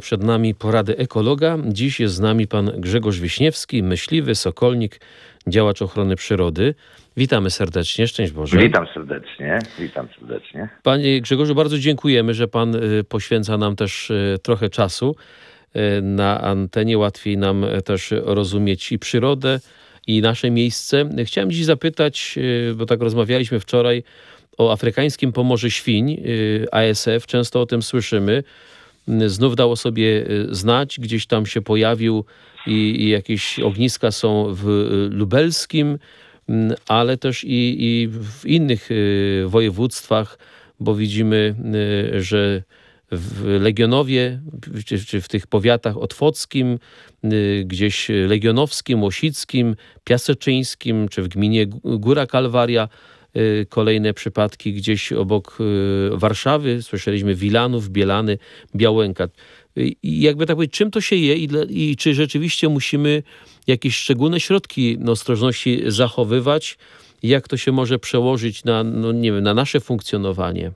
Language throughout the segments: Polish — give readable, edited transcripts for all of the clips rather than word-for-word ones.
Przed nami porady ekologa. Dziś jest z nami pan Grzegorz Wiśniewski, myśliwy, sokolnik, działacz ochrony przyrody. Witamy serdecznie, szczęść Boże. Witam serdecznie, witam serdecznie. Panie Grzegorzu, bardzo dziękujemy, że pan poświęca nam też trochę czasu na antenie. Łatwiej nam też rozumieć i przyrodę, i nasze miejsce. Chciałem dziś zapytać, bo tak rozmawialiśmy wczoraj o afrykańskim pomorze świń, ASF. Często o tym słyszymy. Znów dało sobie znać, gdzieś tam się pojawił i jakieś ogniska są w lubelskim, ale też i w innych województwach, bo widzimy, że w Legionowie, czy w tych powiatach otwockim, gdzieś legionowskim, łosickim, piaseczyńskim, czy w gminie Góra Kalwaria, kolejne przypadki gdzieś obok Warszawy. Słyszeliśmy Wilanów, Bielany, Białęka. I jakby tak powiedzieć, czym to się je i czy rzeczywiście musimy jakieś szczególne środki ostrożności zachowywać? Jak to się może przełożyć na, nie wiem, na nasze funkcjonowanie?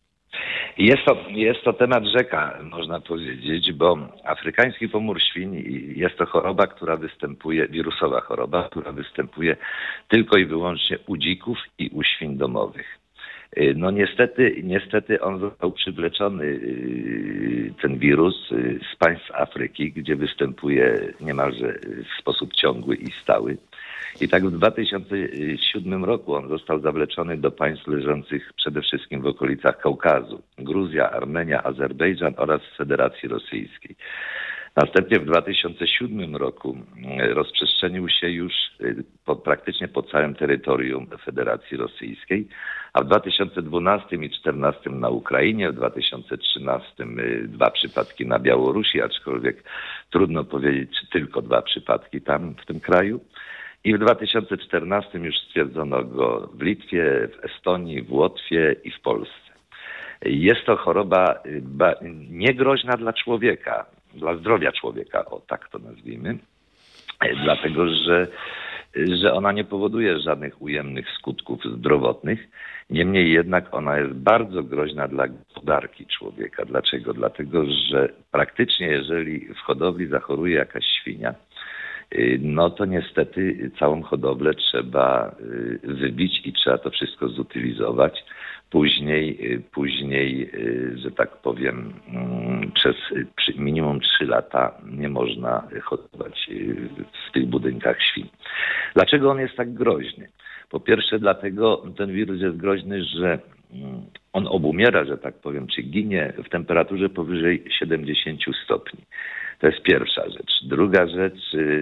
Jest to temat rzeka, można powiedzieć, bo afrykański pomór świń jest to choroba, która występuje, wirusowa choroba, która występuje tylko i wyłącznie u dzików i u świń domowych. No niestety on został przywleczony, ten wirus, z państw Afryki, gdzie występuje niemalże w sposób ciągły i stały. I tak w 2007 roku on został zawleczony do państw leżących przede wszystkim w okolicach Kaukazu. Gruzja, Armenia, Azerbejdżan oraz Federacji Rosyjskiej. Następnie w 2007 roku rozprzestrzenił się już praktycznie po całym terytorium Federacji Rosyjskiej, a w 2012 i 2014 na Ukrainie, w 2013 2 przypadki na Białorusi, aczkolwiek trudno powiedzieć, czy tylko 2 przypadki tam w tym kraju. I w 2014 już stwierdzono go w Litwie, w Estonii, w Łotwie i w Polsce. Jest to choroba niegroźna dla człowieka, dla zdrowia człowieka, o tak to nazwijmy, dlatego że ona nie powoduje żadnych ujemnych skutków zdrowotnych. Niemniej jednak ona jest bardzo groźna dla gospodarki człowieka. Dlaczego? Dlatego, że praktycznie jeżeli w hodowli zachoruje jakaś świnia, no to niestety całą hodowlę trzeba wybić i trzeba to wszystko zutylizować. Później, że tak powiem, przez minimum 3 lata nie można hodować w tych budynkach świń. Dlaczego on jest tak groźny? Po pierwsze dlatego ten wirus jest groźny, że on obumiera, że tak powiem, czy ginie w temperaturze powyżej 70 stopni. To jest pierwsza rzecz. Druga rzecz,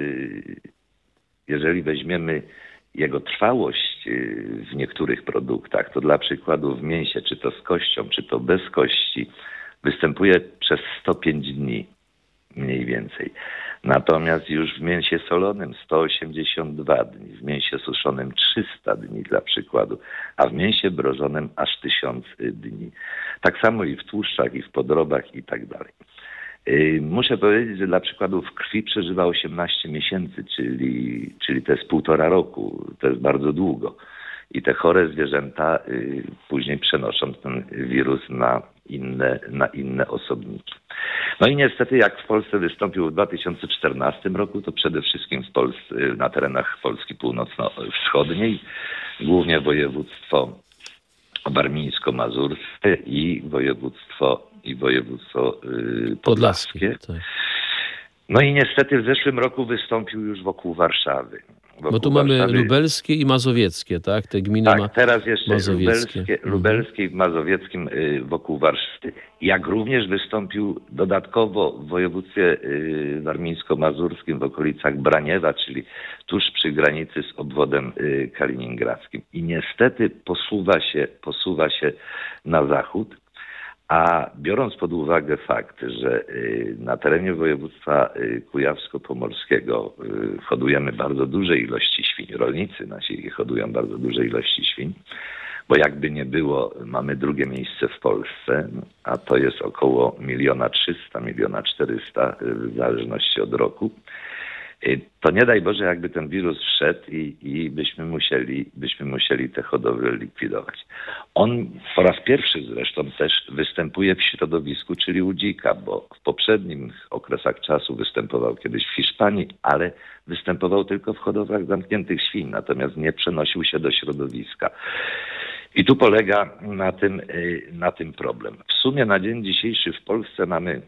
jeżeli weźmiemy jego trwałość w niektórych produktach, to dla przykładu w mięsie, czy to z kością, czy to bez kości, występuje przez 105 dni mniej więcej. Natomiast już w mięsie solonym 182 dni, w mięsie suszonym 300 dni dla przykładu, a w mięsie brożonym aż 1000 dni. Tak samo i w tłuszczach, i w podrobach i tak dalej. Muszę powiedzieć, że dla przykładu w krwi przeżywa 18 miesięcy, czyli to jest 1,5 roku, to jest bardzo długo. I te chore zwierzęta później przenoszą ten wirus na inne osobniki. No i niestety jak w Polsce wystąpił w 2014 roku, to przede wszystkim w Polsce, na terenach Polski północno-wschodniej, głównie województwo warmińsko-mazurskie i województwo podlaskie. Tak. No i niestety w zeszłym roku wystąpił już wokół Warszawy. Bo tu mamy lubelskie i mazowieckie, tak? Te gminy tak, teraz jeszcze lubelskie i mazowieckim wokół Warszawy. Jak również wystąpił dodatkowo w województwie warmińsko-mazurskim w okolicach Braniewa, czyli tuż przy granicy z obwodem kaliningradzkim. I niestety posuwa się na zachód. A biorąc pod uwagę fakt, że na terenie województwa kujawsko-pomorskiego hodujemy bardzo duże ilości świń, rolnicy nasi hodują bardzo duże ilości świń, bo jakby nie było, mamy drugie miejsce w Polsce, a to jest około 1 300 000, 1 400 000 w zależności od roku. To nie daj Boże, jakby ten wirus wszedł i byśmy musieli te hodowle likwidować. On po raz pierwszy zresztą też występuje w środowisku, czyli u dzika, bo w poprzednich okresach czasu występował kiedyś w Hiszpanii, ale występował tylko w hodowlach zamkniętych świń, natomiast nie przenosił się do środowiska. I tu polega na tym problem. W sumie na dzień dzisiejszy w Polsce mamy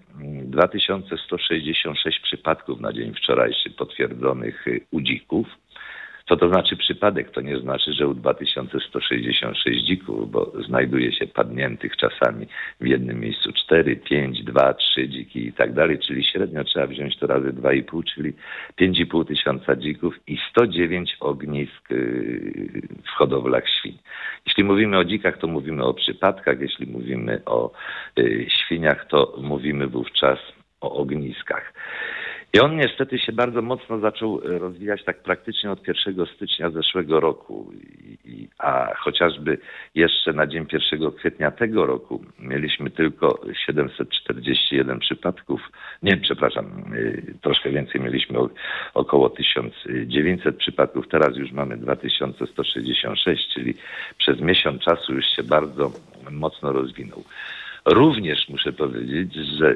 2166 przypadków na dzień wczorajszy potwierdzonych u dzików. Co to znaczy przypadek? To nie znaczy, że u 2166 dzików, bo znajduje się padniętych czasami w jednym miejscu 4, 5, 2, 3 dziki i tak dalej, czyli średnio trzeba wziąć to razy 2,5, czyli 5,5 tysiąca dzików i 109 ognisk w hodowlach świń. Jeśli mówimy o dzikach, to mówimy o przypadkach, jeśli mówimy o świniach, to mówimy wówczas o ogniskach. I on niestety się bardzo mocno zaczął rozwijać tak praktycznie od 1 stycznia zeszłego roku. A chociażby jeszcze na dzień 1 kwietnia tego roku mieliśmy tylko 741 przypadków. Nie, przepraszam, troszkę więcej mieliśmy, około 1900 przypadków. Teraz już mamy 2166, czyli przez miesiąc czasu już się bardzo mocno rozwinął. Również muszę powiedzieć, że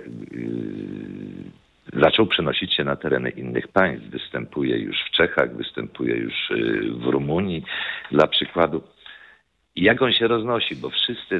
zaczął przenosić się na tereny innych państw. Występuje już w Czechach, występuje już w Rumunii, dla przykładu. I jak on się roznosi, bo wszyscy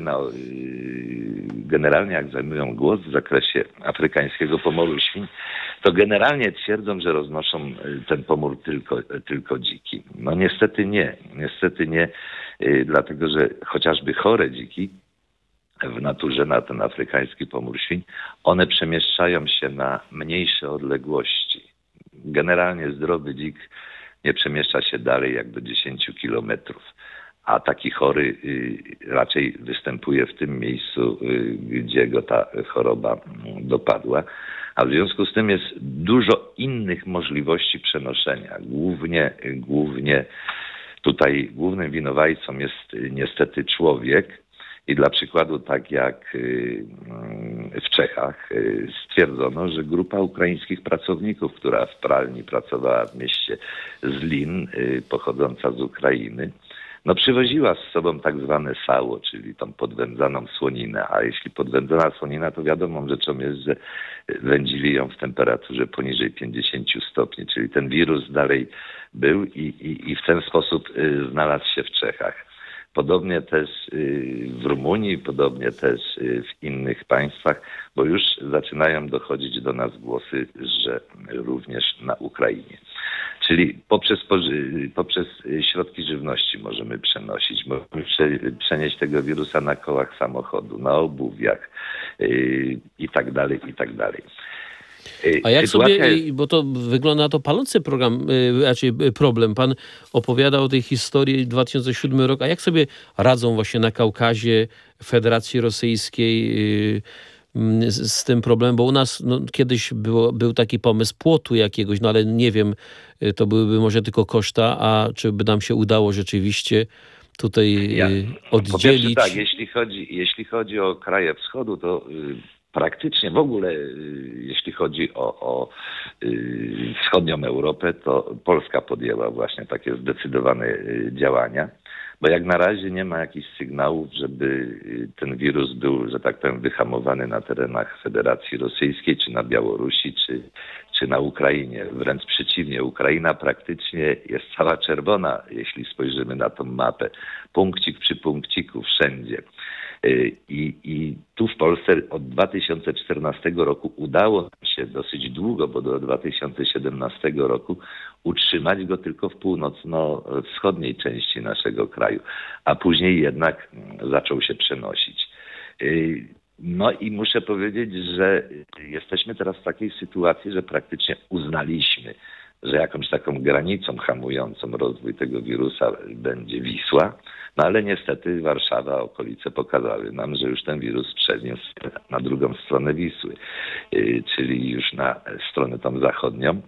generalnie jak zajmują głos w zakresie afrykańskiego pomoru świń, to generalnie twierdzą, że roznoszą ten pomór tylko dziki. No niestety nie, dlatego że chociażby chore dziki w naturze na ten afrykański pomór świń, one przemieszczają się na mniejsze odległości. Generalnie zdrowy dzik nie przemieszcza się dalej jak do 10 kilometrów, a taki chory raczej występuje w tym miejscu, gdzie go ta choroba dopadła. A w związku z tym jest dużo innych możliwości przenoszenia. Głównie tutaj głównym winowajcą jest niestety człowiek. I dla przykładu, tak jak w Czechach stwierdzono, że grupa ukraińskich pracowników, która w pralni pracowała w mieście Zlin, pochodząca z Ukrainy, przywoziła z sobą tak zwane sało, czyli tą podwędzaną słoninę. A jeśli podwędzona słonina, to wiadomą rzeczą jest, że wędzili ją w temperaturze poniżej 50 stopni, czyli ten wirus dalej był i w ten sposób znalazł się w Czechach. Podobnie też w Rumunii, podobnie też w innych państwach, bo już zaczynają dochodzić do nas głosy, że również na Ukrainie. Czyli poprzez środki żywności możemy przenosić. Możemy przenieść tego wirusa na kołach samochodu, na obuwiach i tak dalej, i tak dalej. A jak sobie, bo to wygląda na to palący problem. Pan opowiadał o tej historii 2007 rok. A jak sobie radzą właśnie na Kaukazie, Federacji Rosyjskiej z tym problemem? Bo u nas kiedyś był taki pomysł płotu jakiegoś, ale nie wiem, to byłyby może tylko koszta, a czy by nam się udało rzeczywiście tutaj oddzielić? Po pierwsze tak, jeśli chodzi o kraje wschodu, to praktycznie w ogóle, jeśli chodzi o wschodnią Europę, to Polska podjęła właśnie takie zdecydowane działania, bo jak na razie nie ma jakichś sygnałów, żeby ten wirus był, że tak powiem, wyhamowany na terenach Federacji Rosyjskiej, czy na Białorusi, czy na Ukrainie. Wręcz przeciwnie, Ukraina praktycznie jest cała czerwona, jeśli spojrzymy na tą mapę. Punkcik przy punkciku, wszędzie. I tu w Polsce od 2014 roku udało nam się dosyć długo, bo do 2017 roku utrzymać go tylko w północno-wschodniej części naszego kraju, a później jednak zaczął się przenosić. No i muszę powiedzieć, że jesteśmy teraz w takiej sytuacji, że praktycznie uznaliśmy, że jakąś taką granicą hamującą rozwój tego wirusa będzie Wisła. No ale niestety Warszawa, okolice pokazały nam, że już ten wirus przeniósł się na drugą stronę Wisły, czyli już na stronę tą zachodnią.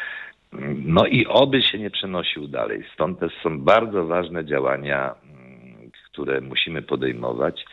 No i oby się nie przenosił dalej. Stąd też są bardzo ważne działania, które musimy podejmować,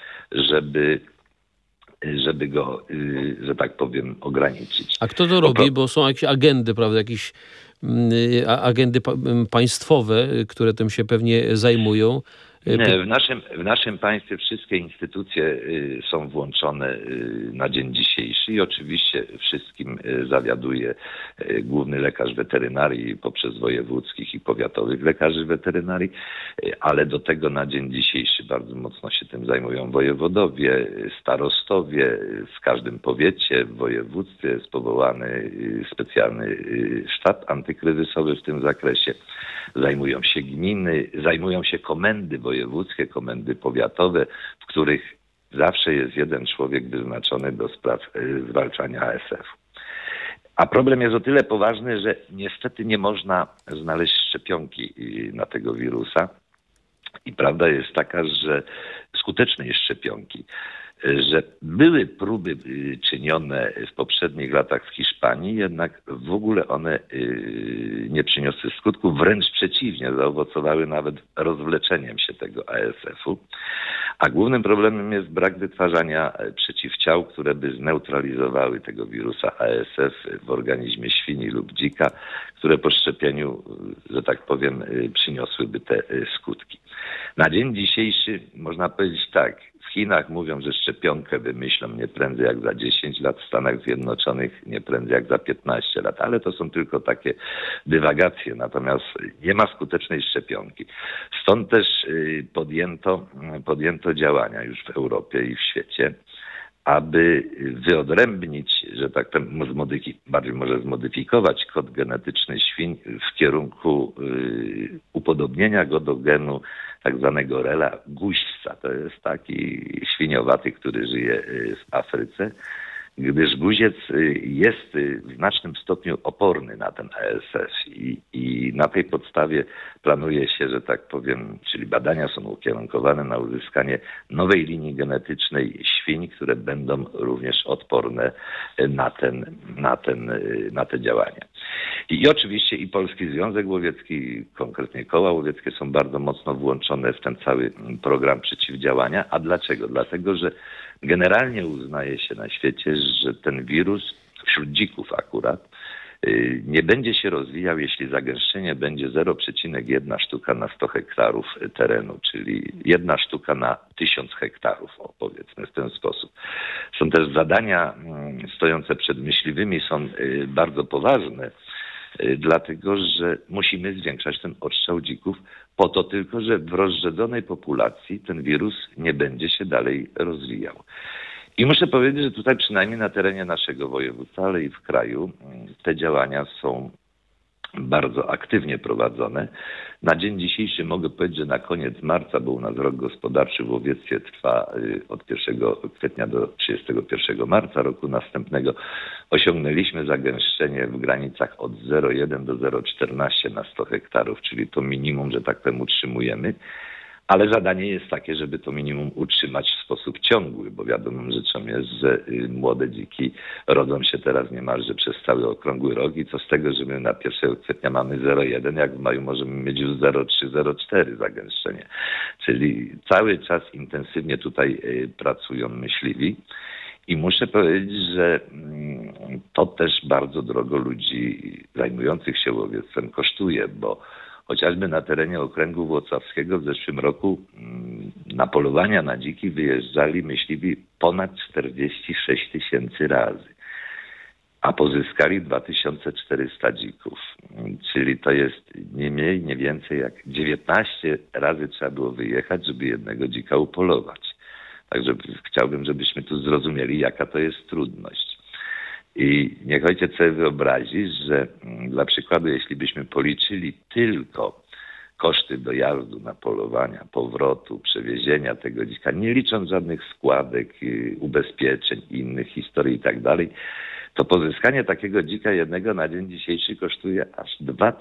żeby go, że tak powiem, ograniczyć. A kto to robi? Bo są jakieś agendy, prawda, jakichś agendy państwowe, które tym się pewnie zajmują. Nie, w naszym państwie wszystkie instytucje są włączone na dzień dzisiejszy i oczywiście wszystkim zawiaduje główny lekarz weterynarii poprzez wojewódzkich i powiatowych lekarzy weterynarii, ale do tego na dzień dzisiejszy bardzo mocno się tym zajmują wojewodowie, starostowie. W każdym powiecie, w województwie jest powołany specjalny sztab antykryzysowy w tym zakresie. Zajmują się gminy, zajmują się komendy wojewódzkie, komendy powiatowe, w których zawsze jest jeden człowiek wyznaczony do spraw zwalczania ASF-u. A problem jest o tyle poważny, że niestety nie można znaleźć szczepionki na tego wirusa. I prawda jest taka, że skutecznej szczepionki, że były próby czynione w poprzednich latach w Hiszpanii, jednak w ogóle one nie przyniosły skutku, wręcz przeciwnie, zaowocowały nawet rozwleczeniem się tego ASF-u. A głównym problemem jest brak wytwarzania przeciwciał, które by zneutralizowały tego wirusa ASF w organizmie świni lub dzika, które po szczepieniu, że tak powiem, przyniosłyby te skutki. Na dzień dzisiejszy można powiedzieć tak, w Chinach mówią, że szczepionkę wymyślą nie prędzej jak za 10 lat, w Stanach Zjednoczonych nie prędzej jak za 15 lat, ale to są tylko takie dywagacje, natomiast nie ma skutecznej szczepionki. Stąd też podjęto działania już w Europie i w świecie, aby wyodrębnić, że tak powiem, bardziej może zmodyfikować kod genetyczny świń w kierunku upodobnienia go do genu tak zwanego rela guźca. To jest taki świniowaty, który żyje w Afryce, gdyż guziec jest w znacznym stopniu oporny na ten ASF i na tej podstawie planuje się, że tak powiem, czyli badania są ukierunkowane na uzyskanie nowej linii genetycznej świń, które będą również odporne na te działania. I oczywiście i Polski Związek Łowiecki, konkretnie koła łowieckie są bardzo mocno włączone w ten cały program przeciwdziałania. A dlaczego? Dlatego, że generalnie uznaje się na świecie, że ten wirus wśród dzików akurat nie będzie się rozwijał, jeśli zagęszczenie będzie 0,1 sztuka na 100 hektarów terenu, czyli 1 sztuka na 1000 hektarów, powiedzmy w ten sposób. Są też zadania stojące przed myśliwymi, są bardzo poważne, dlatego że musimy zwiększać ten odstrzał dzików po to tylko, że w rozrzedzonej populacji ten wirus nie będzie się dalej rozwijał. I muszę powiedzieć, że tutaj przynajmniej na terenie naszego województwa, ale i w kraju te działania są bardzo aktywnie prowadzone. Na dzień dzisiejszy mogę powiedzieć, że na koniec marca, bo u nas rok gospodarczy w łowiectwie trwa od 1 kwietnia do 31 marca roku następnego, osiągnęliśmy zagęszczenie w granicach od 0,1 do 0,14 na 100 hektarów, czyli to minimum, że tak powiem, utrzymujemy. Ale zadanie jest takie, żeby to minimum utrzymać w sposób ciągły, bo wiadomą rzeczą jest, że młode dziki rodzą się teraz niemalże przez cały okrągły rok i co z tego, że my na 1 kwietnia mamy 0,1, jak w maju możemy mieć już 0,3, 0,4 zagęszczenie. Czyli cały czas intensywnie tutaj pracują myśliwi. I muszę powiedzieć, że to też bardzo drogo ludzi zajmujących się łowiectwem kosztuje, bo chociażby na terenie okręgu włocławskiego w zeszłym roku na polowania na dziki wyjeżdżali myśliwi ponad 46 000 razy, a pozyskali 2400 dzików. Czyli to jest nie mniej, nie więcej jak 19 razy trzeba było wyjechać, żeby jednego dzika upolować. Także chciałbym, żebyśmy tu zrozumieli, jaka to jest trudność. I niech ojciec sobie wyobrazi, że dla przykładu, jeśli byśmy policzyli tylko koszty dojazdu na polowania, powrotu, przewiezienia tego dzika, nie licząc żadnych składek, ubezpieczeń, innych historii i tak dalej, to pozyskanie takiego dzika jednego na dzień dzisiejszy kosztuje aż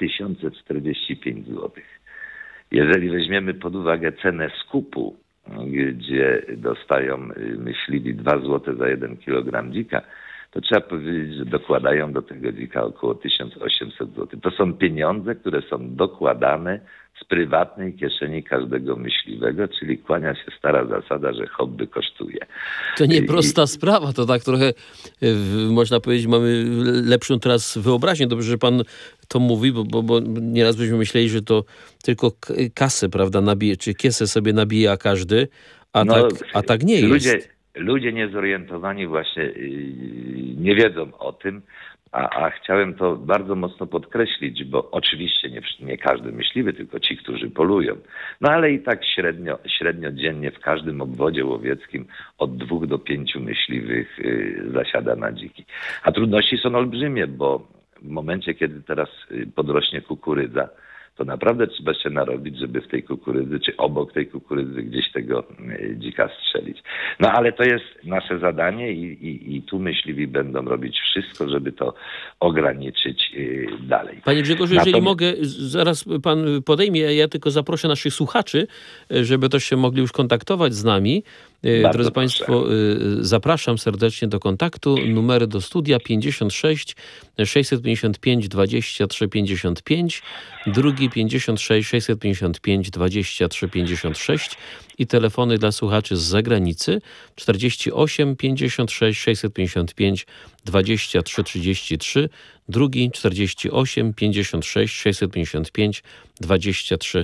2045 zł. Jeżeli weźmiemy pod uwagę cenę skupu, gdzie dostają myśliwi 2 zł za 1 kilogram dzika, to trzeba powiedzieć, że dokładają do tego dzika około 1800 zł. To są pieniądze, które są dokładane z prywatnej kieszeni każdego myśliwego, czyli kłania się stara zasada, że hobby kosztuje. To nieprosta sprawa, to tak trochę, można powiedzieć, mamy lepszą teraz wyobraźnię. Dobrze, że pan to mówi, bo nieraz byśmy myśleli, że to tylko kasę, prawda, nabije, czy kiesę sobie nabija każdy, a tak nie jest. Ludzie niezorientowani właśnie nie wiedzą o tym, a chciałem to bardzo mocno podkreślić, bo oczywiście nie każdy myśliwy, tylko ci, którzy polują. No ale i tak średnio dziennie w każdym obwodzie łowieckim od 2 do 5 myśliwych zasiada na dziki. A trudności są olbrzymie, bo w momencie, kiedy teraz podrośnie kukurydza, to naprawdę trzeba się narobić, żeby w tej kukurydzy, czy obok tej kukurydzy gdzieś tego dzika strzelić. No ale to jest nasze zadanie i tu myśliwi będą robić wszystko, żeby to ograniczyć dalej. Panie Grzegorzu, jeżeli mogę, zaraz pan podejmie, ja tylko zaproszę naszych słuchaczy, żeby też się mogli już kontaktować z nami. Drodzy Państwo, zapraszam serdecznie do kontaktu. Numery do studia 56 655 23 55, drugi 56 655 23 56 i telefony dla słuchaczy z zagranicy 48 56 655 23 33, drugi 48 56 655 23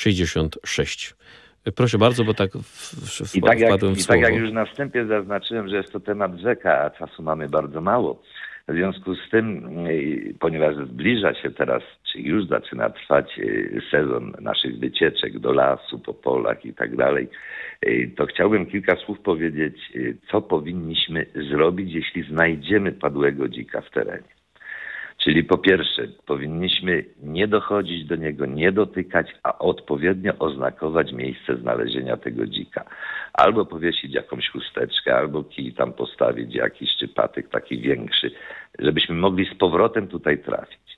66. Proszę bardzo, bo tak wpadłem w słowo. Tak jak już na wstępie zaznaczyłem, że jest to temat rzeka, a czasu mamy bardzo mało. W związku z tym, ponieważ zbliża się teraz, czy już zaczyna trwać sezon naszych wycieczek do lasu, po polach i tak dalej, to chciałbym kilka słów powiedzieć, co powinniśmy zrobić, jeśli znajdziemy padłego dzika w terenie. Czyli po pierwsze, powinniśmy nie dochodzić do niego, nie dotykać, a odpowiednio oznakować miejsce znalezienia tego dzika. Albo powiesić jakąś chusteczkę, albo kij tam postawić jakiś, czy patyk taki większy, żebyśmy mogli z powrotem tutaj trafić.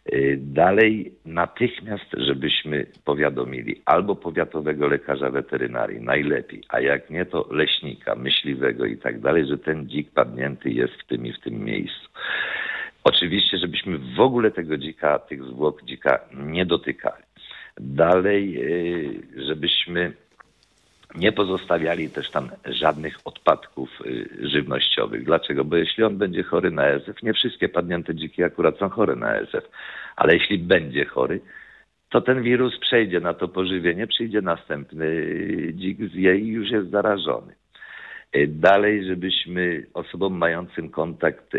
Dalej natychmiast, żebyśmy powiadomili albo powiatowego lekarza weterynarii, najlepiej, a jak nie, to leśnika, myśliwego i tak dalej, że ten dzik padnięty jest w tym i w tym miejscu. Oczywiście, żebyśmy w ogóle tego dzika, tych zwłok dzika nie dotykali. Dalej, żebyśmy nie pozostawiali też tam żadnych odpadków żywnościowych. Dlaczego? Bo jeśli on będzie chory na ASF, nie wszystkie padnięte dziki akurat są chore na ASF, ale jeśli będzie chory, to ten wirus przejdzie na to pożywienie, przyjdzie następny dzik, zje i już jest zarażony. Dalej, żebyśmy osobom mającym kontakt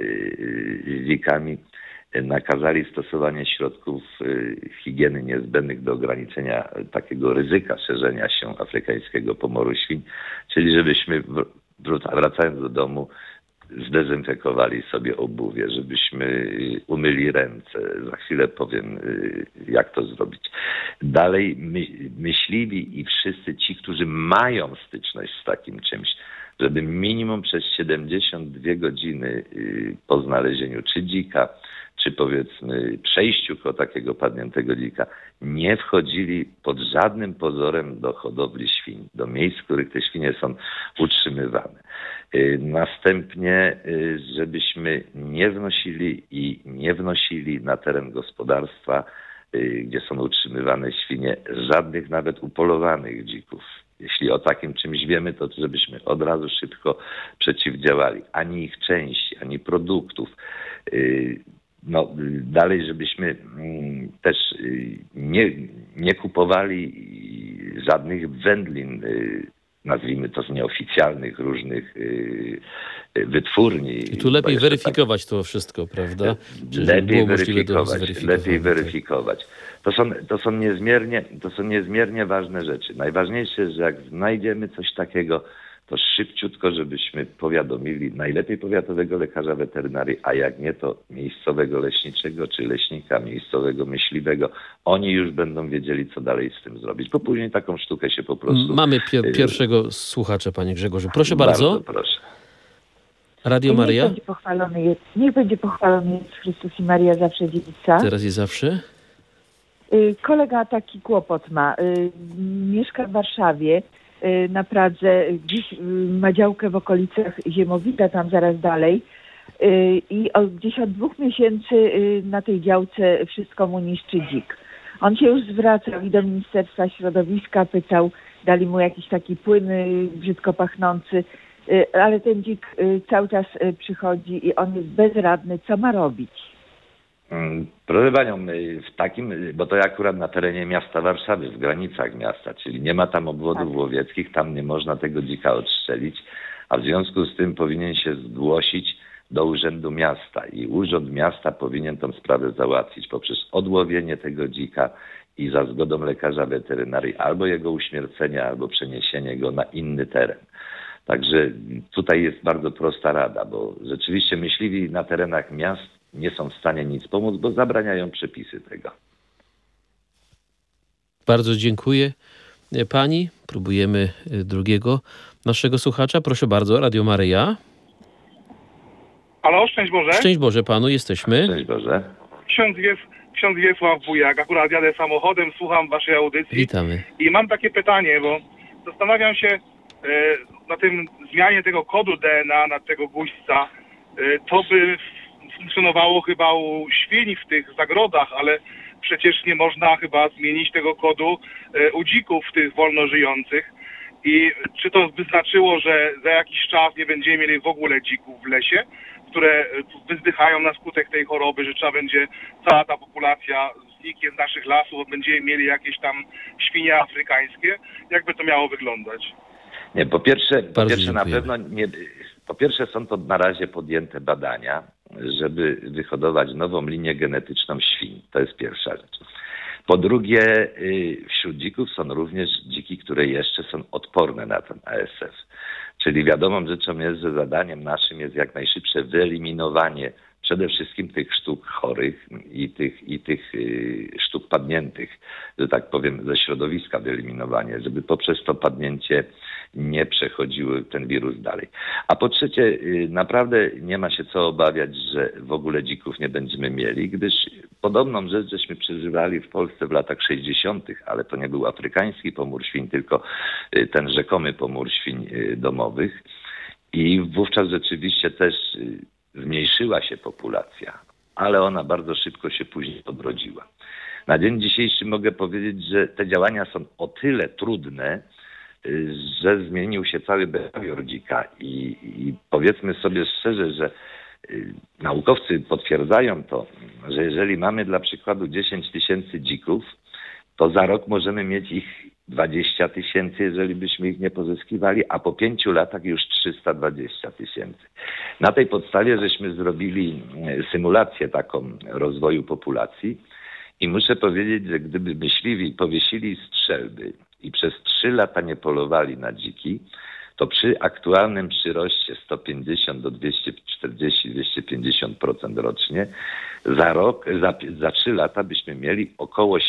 z dzikami nakazali stosowanie środków higieny niezbędnych do ograniczenia takiego ryzyka szerzenia się afrykańskiego pomoru świń, czyli żebyśmy wracając do domu zdezynfekowali sobie obuwie, żebyśmy umyli ręce. Za chwilę powiem, jak to zrobić. Dalej myśliwi i wszyscy ci, którzy mają styczność z takim czymś, żeby minimum przez 72 godziny po znalezieniu czy dzika, czy powiedzmy przejściu koło takiego padniętego dzika, nie wchodzili pod żadnym pozorem do hodowli świń, do miejsc, w których te świnie są utrzymywane. Następnie, żebyśmy nie wnosili na teren gospodarstwa, gdzie są utrzymywane świnie, żadnych nawet upolowanych dzików. Jeśli o takim czymś wiemy, to żebyśmy od razu szybko przeciwdziałali. Ani ich części, ani produktów. No, dalej, żebyśmy też nie kupowali żadnych wędlin, nazwijmy to z nieoficjalnych różnych wytwórni. I tu lepiej weryfikować to wszystko, prawda? Lepiej weryfikować. To są niezmiernie ważne rzeczy. Najważniejsze jest, że jak znajdziemy coś takiego, to szybciutko, żebyśmy powiadomili najlepiej powiatowego lekarza weterynarii, a jak nie, to miejscowego leśniczego czy leśnika miejscowego myśliwego. Oni już będą wiedzieli, co dalej z tym zrobić, bo później taką sztukę się po prostu... Mamy pierwszego słuchacza, panie Grzegorzu. Proszę bardzo. Bardzo proszę. Radio Maria. Niech będzie pochwalony jest Chrystus i Maria zawsze dziewica. Teraz i zawsze. Kolega taki kłopot ma. Mieszka w Warszawie, na Pradze, gdzieś ma działkę w okolicach Ziemowita, tam zaraz dalej, i gdzieś od 2 miesięcy na tej działce wszystko mu niszczy dzik. On się już zwracał i do Ministerstwa Środowiska, pytał, dali mu jakiś taki płyn brzydko pachnący, ale ten dzik cały czas przychodzi i on jest bezradny. Co ma robić? Proszę Panią, w takim, bo to akurat na terenie miasta Warszawy, w granicach miasta, czyli nie ma tam obwodów łowieckich, tam nie można tego dzika odstrzelić, a w związku z tym powinien się zgłosić do Urzędu Miasta i Urząd Miasta powinien tą sprawę załatwić poprzez odłowienie tego dzika i za zgodą lekarza weterynarii albo jego uśmiercenie, albo przeniesienie go na inny teren. Także tutaj jest bardzo prosta rada, bo rzeczywiście myśliwi na terenach miast nie są w stanie nic pomóc, bo zabraniają przepisy tego. Bardzo dziękuję pani. Próbujemy drugiego naszego słuchacza. Proszę bardzo, Radio Maryja. Halo, szczęść Boże. Szczęść Boże panu, jesteśmy. Szczęść Boże. Ksiądz Wiesław Bujak. Akurat jadę samochodem, słucham waszej audycji. Witamy. I mam takie pytanie, bo zastanawiam się na tym zmianie tego kodu DNA na tego guźca. To by funkcjonowało chyba u świń w tych zagrodach, ale przecież nie można chyba zmienić tego kodu u dzików tych wolno żyjących. I czy to by znaczyło, że za jakiś czas nie będziemy mieli w ogóle dzików w lesie, które wyzdychają na skutek tej choroby, że trzeba będzie, cała ta populacja zniknie z naszych lasów, bo będziemy mieli jakieś tam świnie afrykańskie? Jakby to miało wyglądać? Nie, po pierwsze na dziękujemy. pewno nie. Po pierwsze są to na razie podjęte badania, żeby wyhodować nową linię genetyczną świń. To jest pierwsza rzecz. Po drugie, wśród dzików są również dziki, które jeszcze są odporne na ten ASF. Czyli wiadomą rzeczą jest, że zadaniem naszym jest jak najszybsze wyeliminowanie przede wszystkim tych sztuk chorych i tych sztuk padniętych, że tak powiem, ze środowiska wyeliminowanie, żeby poprzez to padnięcie nie przechodziły ten wirus dalej. A po trzecie, naprawdę nie ma się co obawiać, że w ogóle dzików nie będziemy mieli, gdyż podobną rzecz żeśmy przeżywali w Polsce w latach 60., ale to nie był afrykański pomór świń, tylko ten rzekomy pomór świń domowych. I wówczas rzeczywiście też zmniejszyła się populacja, ale ona bardzo szybko się później odrodziła. Na dzień dzisiejszy mogę powiedzieć, że te działania są o tyle trudne, że zmienił się cały behawior dzika i powiedzmy sobie szczerze, że naukowcy potwierdzają to, że jeżeli mamy dla przykładu 10 tysięcy dzików, to za rok możemy mieć ich 20 tysięcy, jeżeli byśmy ich nie pozyskiwali, a po 5 latach już 320 tysięcy. Na tej podstawie żeśmy zrobili symulację taką rozwoju populacji i muszę powiedzieć, że gdyby myśliwi powiesili strzelby i przez 3 lata nie polowali na dziki, to przy aktualnym przyroście 150 do 240-250% rocznie, za rok, za 3 lata byśmy mieli około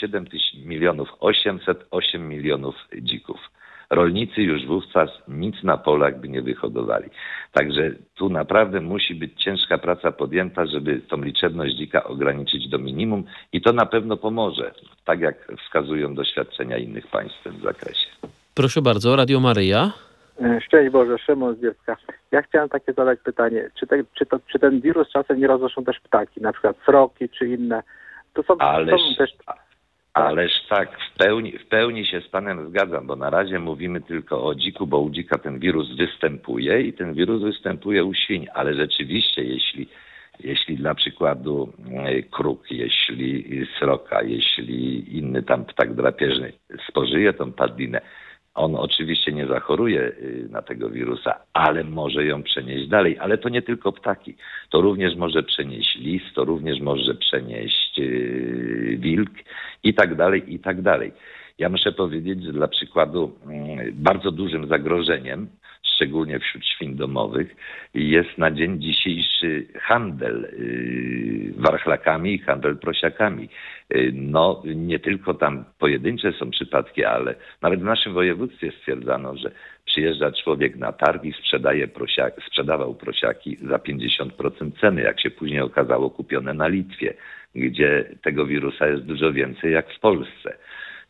7,8 milionów dzików. Rolnicy już wówczas nic na polach by nie wyhodowali. Także tu naprawdę musi być ciężka praca podjęta, żeby tą liczebność dzika ograniczyć do minimum i to na pewno pomoże, tak jak wskazują doświadczenia innych państw w tym zakresie. Proszę bardzo, Radio Maryja. Szczęść Boże, Szymon z Bielska. Ja chciałem takie zadać pytanie, czy ten wirus czasem nie roznoszą też ptaki, na przykład sroki czy inne? To są też... Ależ tak, w pełni się z panem zgadzam, bo na razie mówimy tylko o dziku, bo u dzika ten wirus występuje i ten wirus występuje u świń, ale rzeczywiście jeśli dla przykładu kruk, jeśli sroka, jeśli inny tam ptak drapieżny spożyje tą padlinę, on oczywiście nie zachoruje na tego wirusa, ale może ją przenieść dalej. Ale to nie tylko ptaki. To również może przenieść lis, to również może przenieść wilk i tak dalej, i tak dalej. Ja muszę powiedzieć, że dla przykładu bardzo dużym zagrożeniem, szczególnie wśród świń domowych, jest na dzień dzisiejszy handel warchlakami i handel prosiakami. No nie tylko tam pojedyncze są przypadki, ale nawet w naszym województwie stwierdzano, że przyjeżdża człowiek na targ i sprzedawał prosiaki za 50% ceny, jak się później okazało kupione na Litwie, gdzie tego wirusa jest dużo więcej jak w Polsce.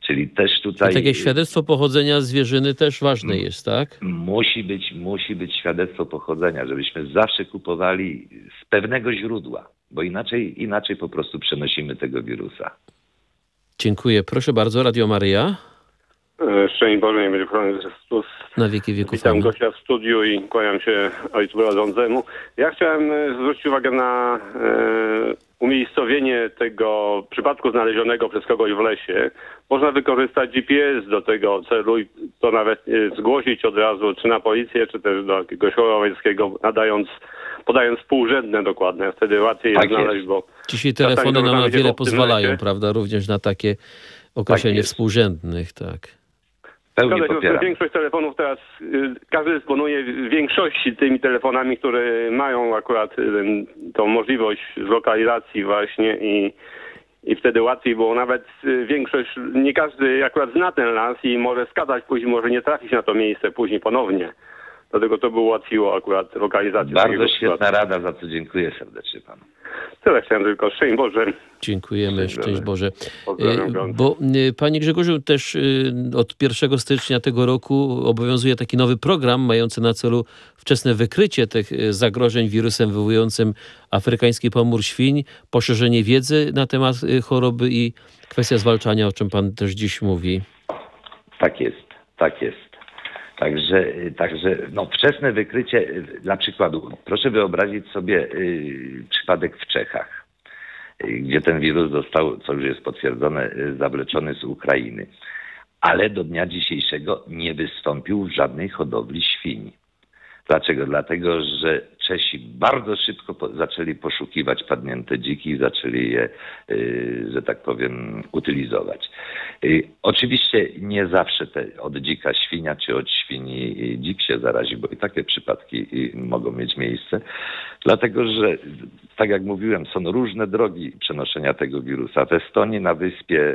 Czyli też tutaj... I takie świadectwo pochodzenia zwierzyny też ważne jest, tak? Musi być świadectwo pochodzenia, żebyśmy zawsze kupowali z pewnego źródła, bo inaczej po prostu przenosimy tego wirusa. Dziękuję. Proszę bardzo, Radio Maryja. Szczęść Boże, nie będzie chronić Chrystus. Na wieki wieków. Witam gościa w studiu i kłaniam się ojcu prowadzącemu. Ja chciałem zwrócić uwagę na umiejscowienie tego przypadku znalezionego przez kogoś w lesie. Można wykorzystać GPS do tego celu i to nawet zgłosić od razu, czy na policję, czy też do jakiegoś chorowskiego, podając współrzędne dokładne. Wtedy łatwiej je znaleźć, bo... Dzisiaj telefony nam na wiele pozwalają, prawda? Również na takie określenie współrzędnych, tak. Większość telefonów teraz, każdy dysponuje w większości tymi telefonami, które mają akurat tą możliwość zlokalizacji właśnie i wtedy łatwiej było. Nawet większość, nie każdy akurat zna ten las i może wskazać później, może nie trafić na to miejsce później ponownie. Dlatego to by ułatwiło akurat lokalizację. Bardzo świetna rada, za co dziękuję serdecznie panu. Tyle chciałem tylko. Szczęść Boże. Dziękujemy, szczęść Boże. Bo panie Grzegorzu, też od 1 stycznia tego roku obowiązuje taki nowy program mający na celu wczesne wykrycie tych zagrożeń wirusem wywołującym afrykański pomór świń, poszerzenie wiedzy na temat choroby i kwestia zwalczania, o czym pan też dziś mówi. Tak jest. Także wczesne wykrycie, dla przykładu, proszę wyobrazić sobie przypadek w Czechach, gdzie ten wirus został, co już jest potwierdzone, zawleczony z Ukrainy. Ale do dnia dzisiejszego nie wystąpił w żadnej hodowli świń. Dlaczego? Dlatego, że Czesi bardzo szybko zaczęli poszukiwać padnięte dziki i zaczęli je, że tak powiem, utylizować. Oczywiście nie zawsze od dzika świnia czy od świni dzik się zarazi, bo i takie przypadki mogą mieć miejsce. Dlatego, że tak jak mówiłem, są różne drogi przenoszenia tego wirusa. W Estonii na wyspie,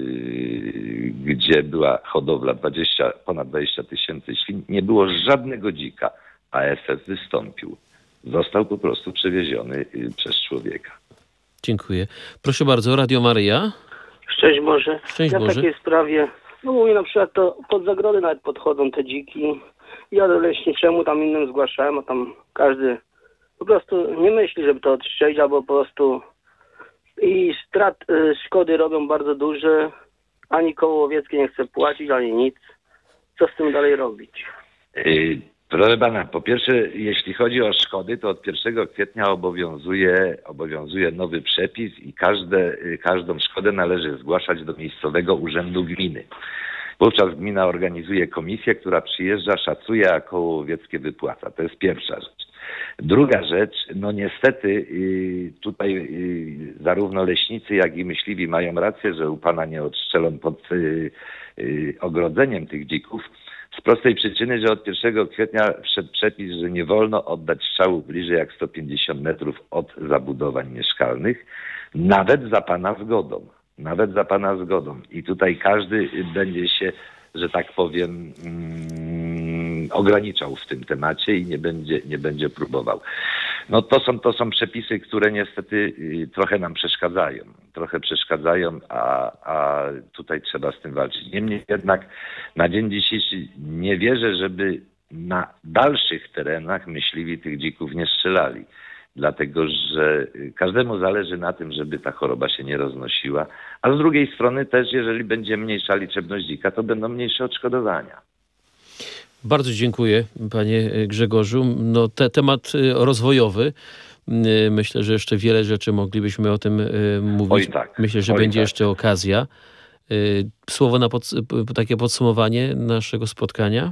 gdzie była hodowla ponad 20 tysięcy świń, nie było żadnego dzika. ASF wystąpił. Został po prostu przewieziony przez człowieka. Dziękuję. Proszę bardzo, Radio Maryja. Szczęść Boże. Szczęść Ja w Boże. takiej sprawie, mówię na przykład, to pod zagrody nawet podchodzą te dziki. Ja do leśniczemu tam innym zgłaszałem, a tam każdy po prostu nie myśli, żeby to odstrzelić, albo po prostu i szkody robią bardzo duże. Ani koło łowieckie nie chce płacić, ani nic. Co z tym dalej robić? Proszę pana, po pierwsze, jeśli chodzi o szkody, to od 1 kwietnia obowiązuje nowy przepis i każdą szkodę należy zgłaszać do miejscowego urzędu gminy. Wówczas gmina organizuje komisję, która przyjeżdża, szacuje, a koło łowieckie wypłaca. To jest pierwsza rzecz. Druga rzecz, no niestety tutaj zarówno leśnicy, jak i myśliwi mają rację, że u pana nie odstrzelą pod ogrodzeniem tych dzików. Z prostej przyczyny, że od 1 kwietnia wszedł przepis, że nie wolno oddać strzału bliżej jak 150 metrów od zabudowań mieszkalnych, nawet za pana zgodą. I tutaj każdy będzie się, że tak powiem, ograniczał w tym temacie i nie będzie próbował. No to są przepisy, które niestety trochę nam przeszkadzają, a tutaj trzeba z tym walczyć. Niemniej jednak na dzień dzisiejszy nie wierzę, żeby na dalszych terenach myśliwi tych dzików nie strzelali. Dlatego, że każdemu zależy na tym, żeby ta choroba się nie roznosiła. A z drugiej strony też, jeżeli będzie mniejsza liczebność dzika, to będą mniejsze odszkodowania. Bardzo dziękuję, panie Grzegorzu. No, temat rozwojowy. Myślę, że jeszcze wiele rzeczy moglibyśmy o tym mówić. Oj tak. Myślę, że będzie jeszcze okazja. Słowo na takie podsumowanie naszego spotkania.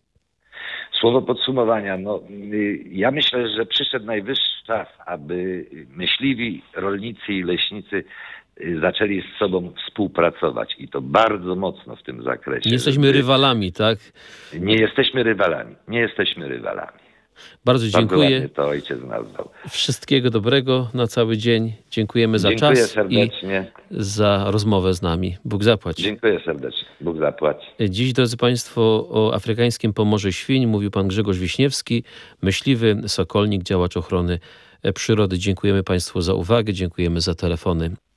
Słowo podsumowania. No, ja myślę, że przyszedł najwyższy czas, aby myśliwi, rolnicy i leśnicy zaczęli z sobą współpracować i to bardzo mocno w tym zakresie. Nie jesteśmy rywalami, tak? Nie jesteśmy rywalami. Bardzo dziękuję. Bardzo to ojciec nazwał. Wszystkiego dobrego na cały dzień. Dziękujemy za Dziękuję czas serdecznie. I za rozmowę z nami. Bóg zapłać. Dziękuję serdecznie. Bóg zapłać. Dziś, drodzy Państwo, o afrykańskim pomorze świń mówił pan Grzegorz Wiśniewski, myśliwy, sokolnik, działacz ochrony przyrody. Dziękujemy Państwu za uwagę, dziękujemy za telefony.